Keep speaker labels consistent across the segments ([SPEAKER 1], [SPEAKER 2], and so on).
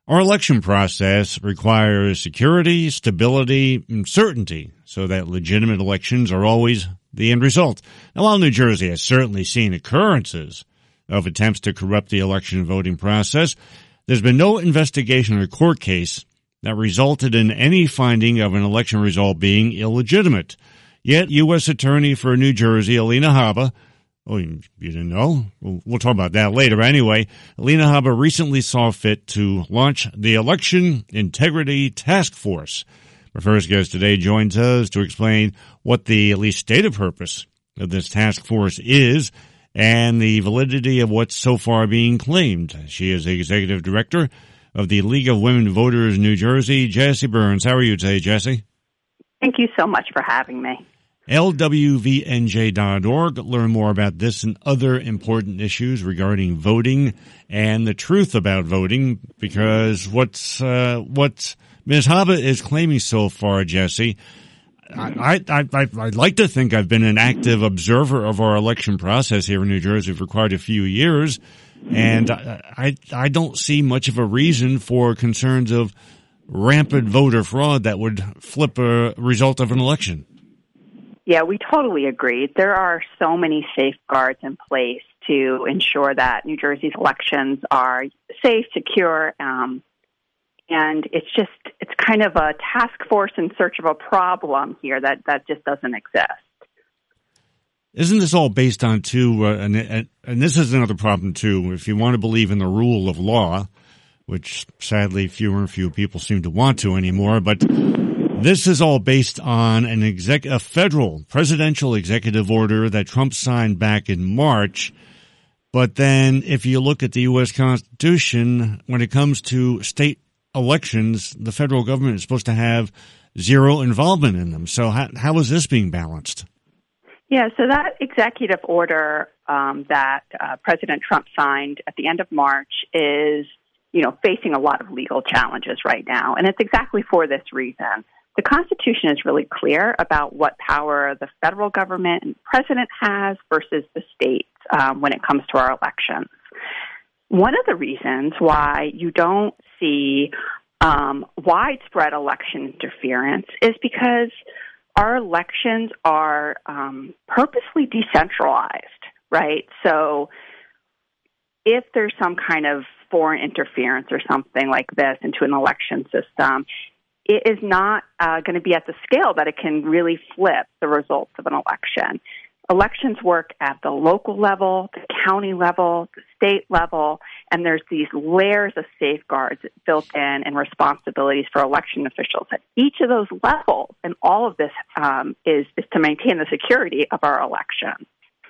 [SPEAKER 1] Our election process requires security, stability, and certainty so that legitimate elections are always the end result. Now, while New Jersey has certainly seen occurrences of attempts to corrupt the election voting process, there's been no investigation or court case that resulted in any finding of an election result being illegitimate. Yet, U.S. Attorney for New Jersey, Alina Habba, oh, you didn't know? We'll talk about that later. Anyway, Alina Habba recently saw fit to launch the Election Integrity Task Force. Our first guest today joins us to explain what the at least stated purpose of this task force is and the validity of what's so far being claimed. She is the executive director of the League of Women Voters New Jersey. Jesse Burns, how are you today, Jesse?
[SPEAKER 2] Thank you so much for having me.
[SPEAKER 1] LWVNJ.org. Learn more about this and other important issues regarding voting and the truth about voting, because what Ms. Habba is claiming so far, Jesse, I'd like to think I've been an active observer of our election process here in New Jersey for quite a few years, and I don't see much of a reason for concerns of rampant voter fraud that would flip a result of an election.
[SPEAKER 2] Yeah, we totally agree. There are so many safeguards in place to ensure that New Jersey's elections are safe, secure, and it's kind of a task force in search of a problem here that just doesn't exist.
[SPEAKER 1] Isn't this all based on, too, and this is another problem, too, if you want to believe in the rule of law, which sadly fewer and fewer people seem to want to anymore, but this is all based on a federal presidential executive order that Trump signed back in March. But then if you look at the U.S. Constitution, when it comes to state elections, the federal government is supposed to have zero involvement in them. So how is this being balanced?
[SPEAKER 2] Yeah, so that executive order that President Trump signed at the end of March is, facing a lot of legal challenges right now. And it's exactly for this reason. The Constitution is really clear about what power the federal government and president has versus the states when it comes to our elections. One of the reasons why you don't see widespread election interference is because our elections are purposely decentralized, right? So if there's some kind of foreign interference or something like this into an election system, it is not going to be at the scale that it can really flip the results of an election. Elections work at the local level, the county level, the state level, and there's these layers of safeguards built in and responsibilities for election officials at each of those levels. And all of this is to maintain the security of our elections.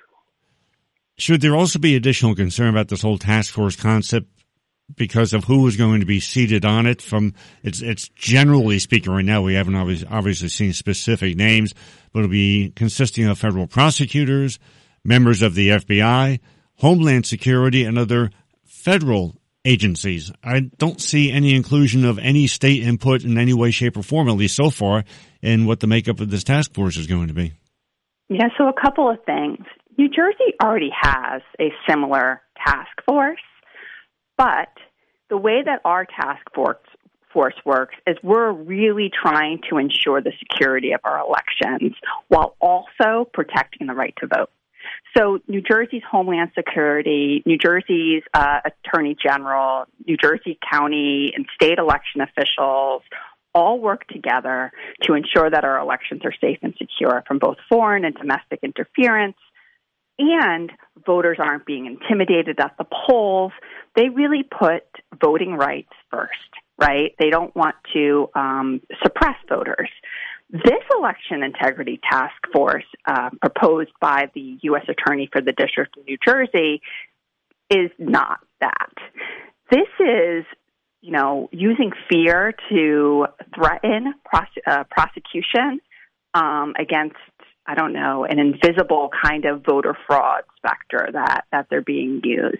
[SPEAKER 1] Should there also be additional concern about this whole task force concept because of who is going to be seated on it? It's generally speaking right now, we haven't obviously seen specific names, but it'll be consisting of federal prosecutors, members of the FBI, Homeland Security, and other federal agencies. I don't see any inclusion of any state input in any way, shape, or form, at least so far, in what the makeup of this task force is going to be.
[SPEAKER 2] Yeah, so a couple of things. New Jersey already has a similar task force, but the way that our task force works is we're really trying to ensure the security of our elections while also protecting the right to vote. So New Jersey's Homeland Security, New Jersey's Attorney General, New Jersey County and state election officials all work together to ensure that our elections are safe and secure from both foreign and domestic interference, and voters aren't being intimidated at the polls. They really put voting rights first, right? They don't want to suppress voters. This Election Integrity Task Force proposed by the U.S. Attorney for the District of New Jersey is not that. This is, using fear to threaten prosecution against, an invisible kind of voter fraud specter that they're being used.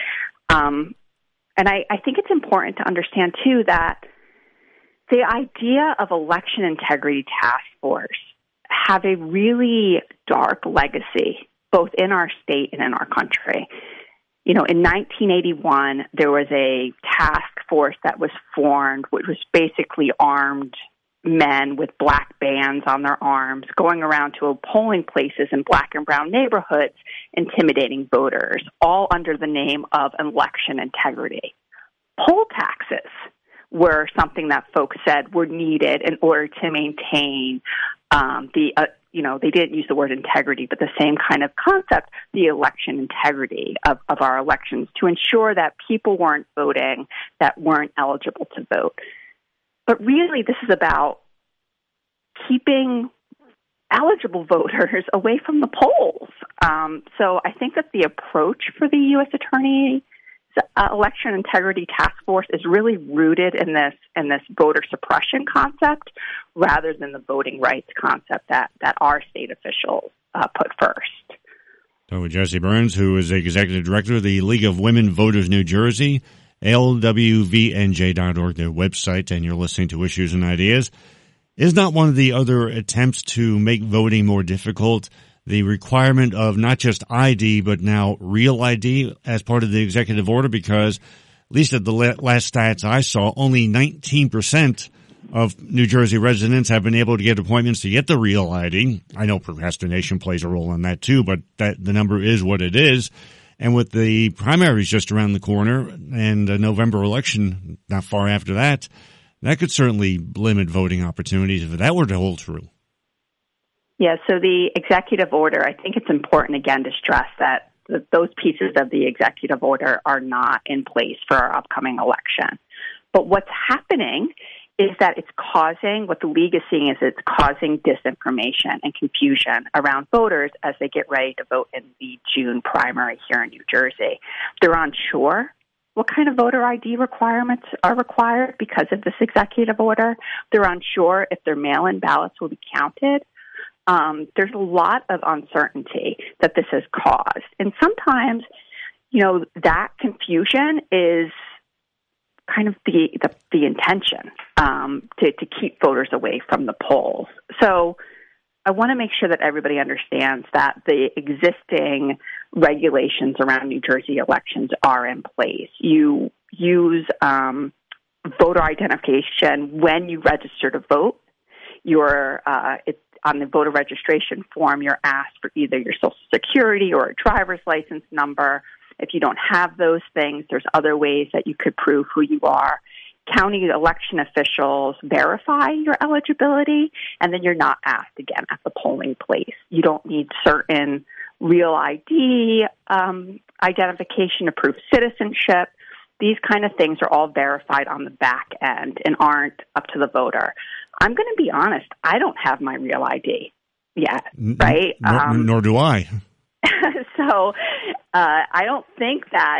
[SPEAKER 2] And I think it's important to understand, too, that the idea of Election Integrity Task Force have a really dark legacy, both in our state and in our country. In 1981, there was a task force that was formed, which was basically armed men with black bands on their arms going around to polling places in black and brown neighborhoods, intimidating voters, all under the name of election integrity. Poll taxes were something that folks said were needed in order to maintain they didn't use the word integrity, but the same kind of concept, the election integrity of our elections, to ensure that people weren't voting that weren't eligible to vote. But really, this is about keeping eligible voters away from the polls. So I think that the approach for the U.S. Attorney's Election Integrity Task Force is really rooted in this voter suppression concept rather than the voting rights concept that our state officials put first.
[SPEAKER 1] So with Jessie Burns, who is the Executive Director of the League of Women Voters New Jersey, lwvnj.org, their website, and you're listening to Issues and Ideas. Is not one of the other attempts to make voting more difficult the requirement of not just ID, but now real ID as part of the executive order? Because, at least at the last stats I saw, only 19% of New Jersey residents have been able to get appointments to get the real ID. I know procrastination plays a role in that too, but the number is what it is. And with the primaries just around the corner and a November election not far after that, that could certainly limit voting opportunities if that were to hold true.
[SPEAKER 2] Yeah, so the executive order, I think it's important, again, to stress that those pieces of the executive order are not in place for our upcoming election. But what's happening is that what the league is seeing is it's causing disinformation and confusion around voters as they get ready to vote in the June primary here in New Jersey. They're unsure what kind of voter ID requirements are required because of this executive order. They're unsure if their mail-in ballots will be counted. There's a lot of uncertainty that this has caused. And sometimes, that confusion is kind of the intention to keep voters away from the polls. So I want to make sure that everybody understands that the existing regulations around New Jersey elections are in place. You use voter identification when you register to vote. On the voter registration form, you're asked for either your Social Security or a driver's license number. If you don't have those things, there's other ways that you could prove who you are. County election officials verify your eligibility, and then you're not asked again at the polling place. You don't need certain real ID identification to prove citizenship. These kind of things are all verified on the back end and aren't up to the voter. I'm going to be honest, I don't have my real ID yet, right?
[SPEAKER 1] Nor do I.
[SPEAKER 2] So I don't think that,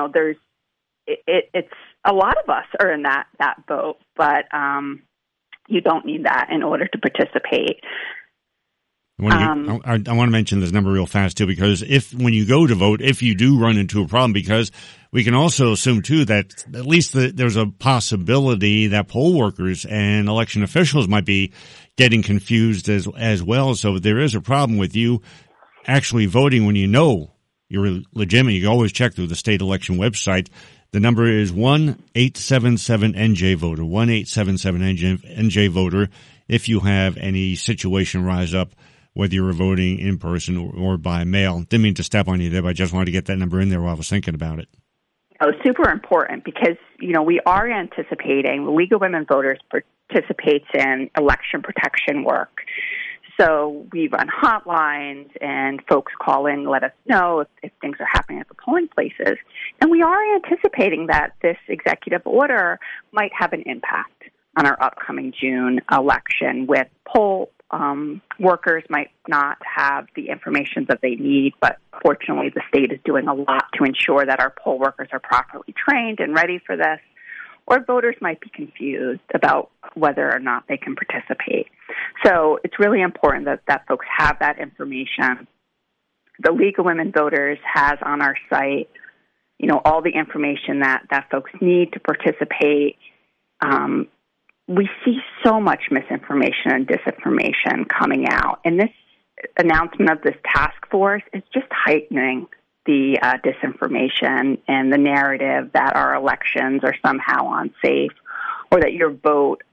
[SPEAKER 2] it's a lot of us are in that boat, but you don't need that in order to participate.
[SPEAKER 1] I want to mention this number real fast too, because when you go to vote, if you do run into a problem, because we can also assume too that at least there's a possibility that poll workers and election officials might be getting confused as well. So if there is a problem with you actually voting when you know you're legitimate, you can always check through the state election website. The number is 1-877-NJ-VOTER, 1-877-NJ-VOTER, if you have any situation rise up, whether you're voting in person or by mail. Didn't mean to step on you there, but I just wanted to get that number in there while I was thinking about it.
[SPEAKER 2] Oh, super important because, we are anticipating, the League of Women Voters participates in election protection work. So we run hotlines and folks call in, let us know if things are happening at the polling places. And we are anticipating that this executive order might have an impact on our upcoming June election, with poll workers might not have the information that they need, but fortunately the state is doing a lot to ensure that our poll workers are properly trained and ready for this, or voters might be confused about whether or not they can participate. So it's really important that folks have that information. The League of Women Voters has on our site, all the information that folks need to participate. We see so much misinformation and disinformation coming out, and this announcement of this task force is just heightening the disinformation and the narrative that our elections are somehow unsafe or that your vote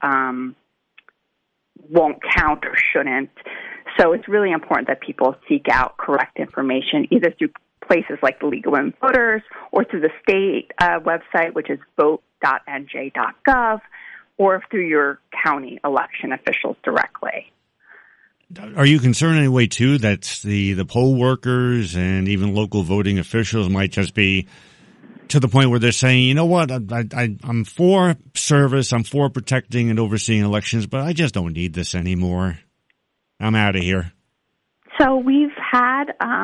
[SPEAKER 2] won't count or shouldn't. So it's really important that people seek out correct information, either through places like the League of Women Voters or through the state website, which is vote.nj.gov, or through your county election officials directly.
[SPEAKER 1] Are you concerned in any way, too, that the poll workers and even local voting officials might just be to the point where they're saying, you know what, I'm for service, I'm for protecting and overseeing elections, but I just don't need this anymore. I'm out of here.
[SPEAKER 2] So we've had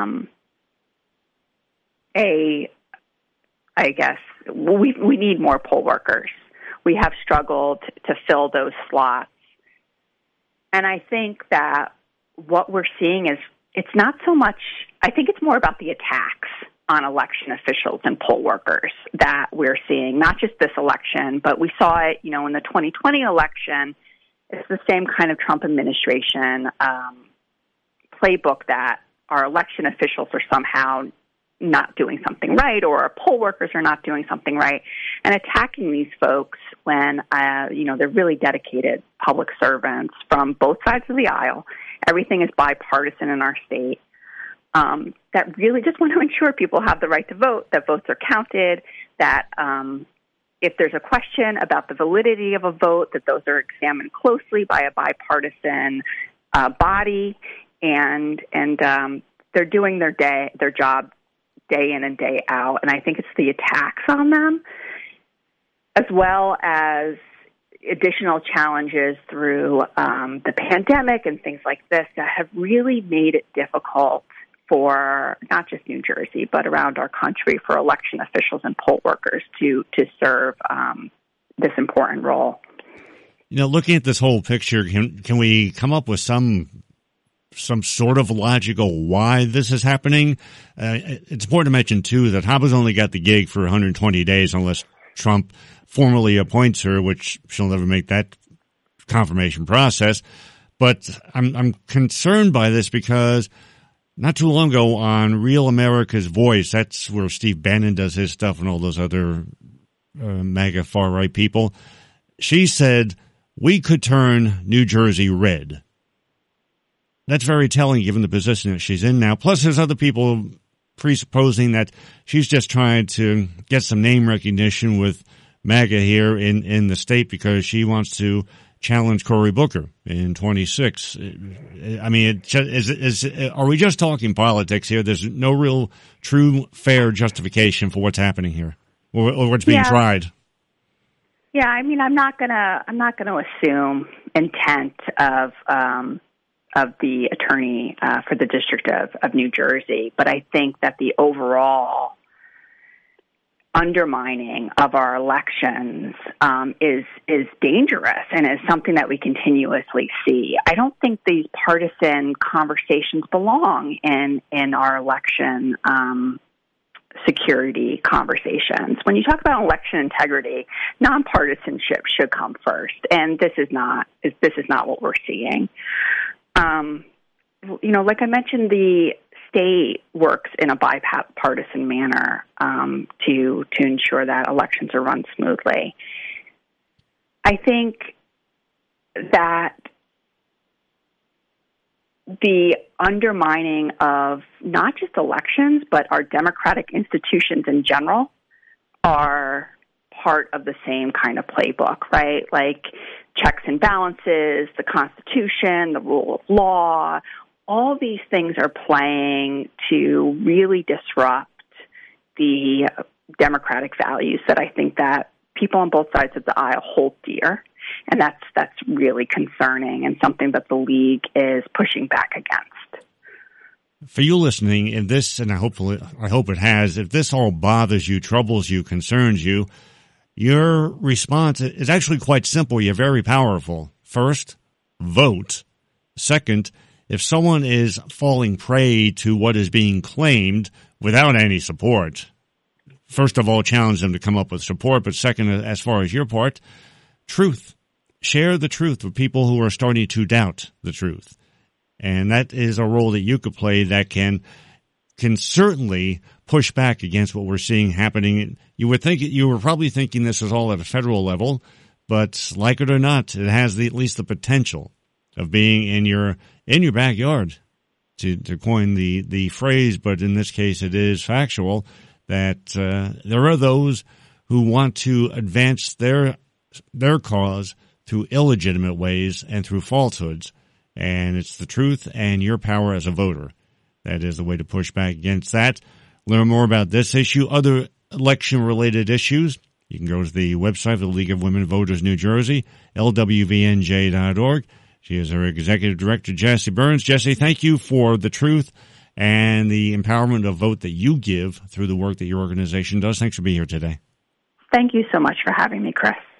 [SPEAKER 2] we need more poll workers. We have struggled to fill those slots. And I think that what we're seeing is it's not so much, I think it's more about the attacks on election officials and poll workers that we're seeing, not just this election, but we saw it, in the 2020 election. It's the same kind of Trump administration playbook that our election officials are somehow not doing something right, or our poll workers are not doing something right, and attacking these folks when, they're really dedicated public servants from both sides of the aisle. Everything is bipartisan in our state. That really just want to ensure people have the right to vote, that votes are counted, that if there's a question about the validity of a vote, that those are examined closely by a bipartisan body, and they're doing their job day in and day out. And I think it's the attacks on them, as well as additional challenges through the pandemic and things like this that have really made it difficult for not just New Jersey, but around our country, for election officials and poll workers to serve this important role.
[SPEAKER 1] Looking at this whole picture, can we come up with some sort of logical why this is happening? It's important to mention, too, that Habba's only got the gig for 120 days unless Trump formally appoints her, which she'll never make that confirmation process. But I'm concerned by this because not too long ago on Real America's Voice, that's where Steve Bannon does his stuff and all those other MAGA far-right people, she said, we could turn New Jersey red. That's very telling given the position that she's in now. Plus, there's other people presupposing that she's just trying to get some name recognition with MAGA here in the state because she wants to challenge Cory Booker in 26. I mean, are we just talking politics here? There's no real, true, fair justification for what's happening here or what's being tried.
[SPEAKER 2] Yeah, I mean, I'm not gonna assume intent of the attorney for the District of New Jersey, but I think that the overall undermining of our elections is dangerous and is something that we continuously see. I don't think these partisan conversations belong in our election security conversations. When you talk about election integrity, nonpartisanship should come first, and this is not what we're seeing. Like I mentioned, the state works in a bipartisan manner to ensure that elections are run smoothly. I think that the undermining of not just elections, but our democratic institutions in general are part of the same kind of playbook, right? Like checks and balances, the Constitution, the rule of law, all these things are playing to really disrupt the democratic values that I think that people on both sides of the aisle hold dear. And that's really concerning and something that the league is pushing back against.
[SPEAKER 1] For you listening, if this, and I hope it has, if this all bothers you, troubles you, concerns you, your response is actually quite simple. You're very powerful. First, vote. Second, if someone is falling prey to what is being claimed without any support, first of all, challenge them to come up with support. But second, as far as your part, truth. Share the truth with people who are starting to doubt the truth. And that is a role that you could play that can can certainly push back against what we're seeing happening. You were probably thinking this is all at a federal level, but like it or not, it has at least the potential of being in your backyard, to coin the phrase. But in this case, it is factual that there are those who want to advance their cause through illegitimate ways and through falsehoods, and it's the truth and your power as a voter. That is the way to push back against that. Learn more about this issue, other election-related issues. You can go to the website of the League of Women Voters New Jersey, lwvnj.org. She is our executive director, Jesse Burns. Jesse, thank you for the truth and the empowerment of vote that you give through the work that your organization does. Thanks for being here today.
[SPEAKER 2] Thank you so much for having me, Chris.